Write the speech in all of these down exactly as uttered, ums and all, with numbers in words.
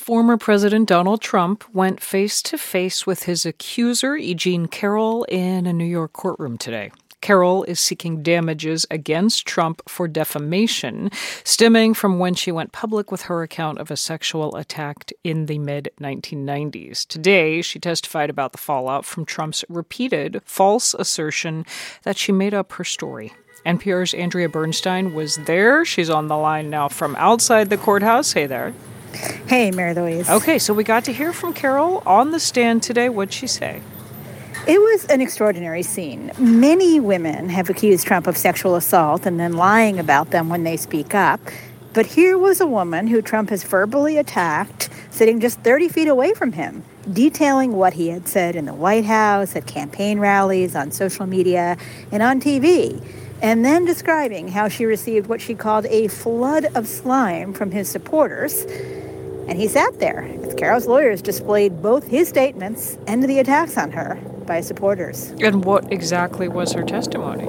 Former President Donald Trump went face-to-face with his accuser, E. Jean Carroll, in a New York courtroom today. Carroll is seeking damages against Trump for defamation, stemming from when she went public with her account of a sexual attack in the mid nineteen nineties. Today, she testified about the fallout from Trump's repeated false assertion that she made up her story. N P R's Andrea Bernstein was there. She's on the line now from outside the courthouse. Hey there. Hey, Mary Louise. Okay, so we got to hear from Carroll on the stand today. What'd she say? It was an extraordinary scene. Many women have accused Trump of sexual assault and then lying about them when they speak up. But here was a woman who Trump has verbally attacked, sitting just thirty feet away from him, detailing what he had said in the White House, at campaign rallies, on social media, and on T V, and then describing how she received what she called a flood of slime from his supporters. And he sat there as Carroll's lawyers displayed both his statements and the attacks on her by supporters. And what exactly was her testimony?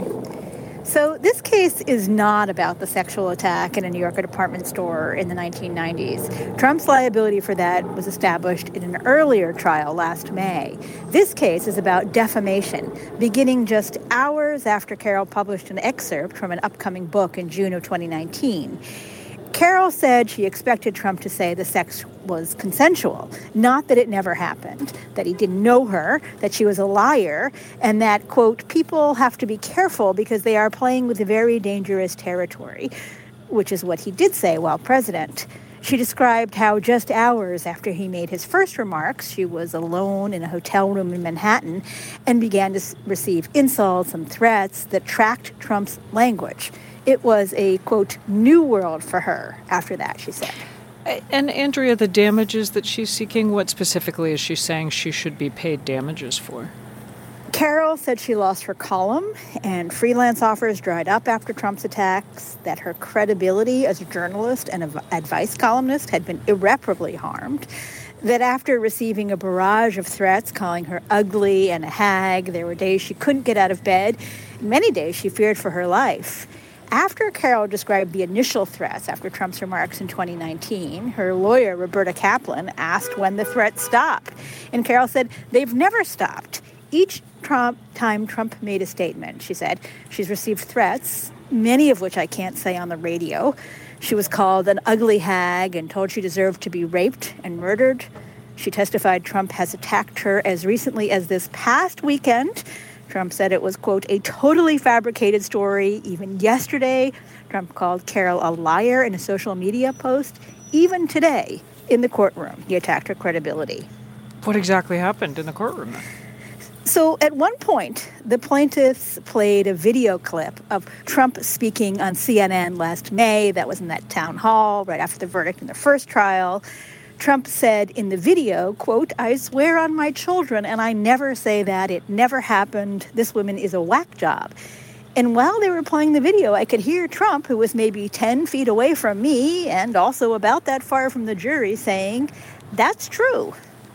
So this case is not about the sexual attack in a New York department store in the nineteen nineties. Trump's liability for that was established in an earlier trial last May. This case is about defamation, beginning just hours after Carroll published an excerpt from an upcoming book in June of twenty nineteen. Carroll said she expected Trump to say the sex was consensual, not that it never happened, that he didn't know her, that she was a liar, and that, quote, people have to be careful because they are playing with a very dangerous territory, which is what he did say while president. She described how just hours after he made his first remarks, she was alone in a hotel room in Manhattan and began to receive insults and threats that tracked Trump's language. It was a, quote, new world for her after that, she said. And Andrea, the damages that she's seeking, what specifically is she saying she should be paid damages for? Carroll said she lost her column and freelance offers dried up after Trump's attacks, that her credibility as a journalist and advice columnist had been irreparably harmed, that after receiving a barrage of threats calling her ugly and a hag, there were days she couldn't get out of bed. Many days she feared for her life. After Carroll described the initial threats after Trump's remarks in twenty nineteen, her lawyer, Roberta Kaplan, asked when the threats stopped. And Carroll said, they've never stopped. Each Trump, time Trump made a statement, she said, she's received threats, many of which I can't say on the radio. She was called an ugly hag and told she deserved to be raped and murdered. She testified Trump has attacked her as recently as this past weekend. Trump said it was, quote, a totally fabricated story. Even yesterday, Trump called Carroll a liar in a social media post. Even today, in the courtroom, he attacked her credibility. What exactly happened in the courtroom? So at one point, the plaintiffs played a video clip of Trump speaking on C N N last May. That was in that town hall right after the verdict in the first trial. Trump said in the video, quote, I swear on my children, and I never say that. It never happened. This woman is a whack job. And while they were playing the video, I could hear Trump, who was maybe ten feet away from me and also about that far from the jury, saying, that's true.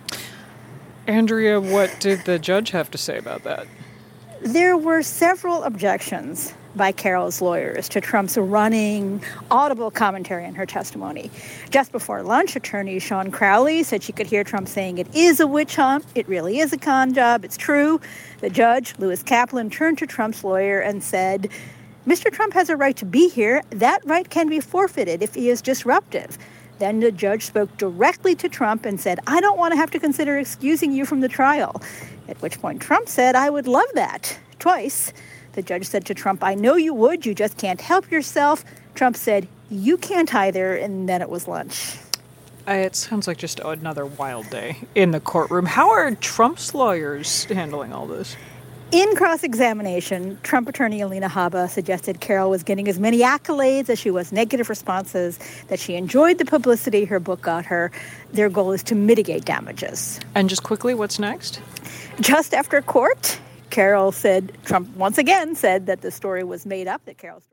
Andrea, what did the judge have to say about that? There were several objections by Carroll's lawyers to Trump's running, audible commentary in her testimony. Just before lunch, attorney Sean Crowley said she could hear Trump saying it is a witch hunt, it really is a con job, it's true. The judge, Lewis Kaplan, turned to Trump's lawyer and said, Mister Trump has a right to be here. That right can be forfeited if he is disruptive. Then the judge spoke directly to Trump and said, I don't want to have to consider excusing you from the trial. At which point Trump said, I would love that, twice. The judge said to Trump, I know you would, you just can't help yourself. Trump said, you can't either, and then it was lunch. Uh, it sounds like just another wild day in the courtroom. How are Trump's lawyers handling all this? In cross-examination, Trump attorney Alina Habba suggested Carroll was getting as many accolades as she was negative responses, that she enjoyed the publicity her book got her. Their goal is to mitigate damages. And just quickly, what's next? Just after court, Carroll said, Trump once again said that the story was made up, that Carroll's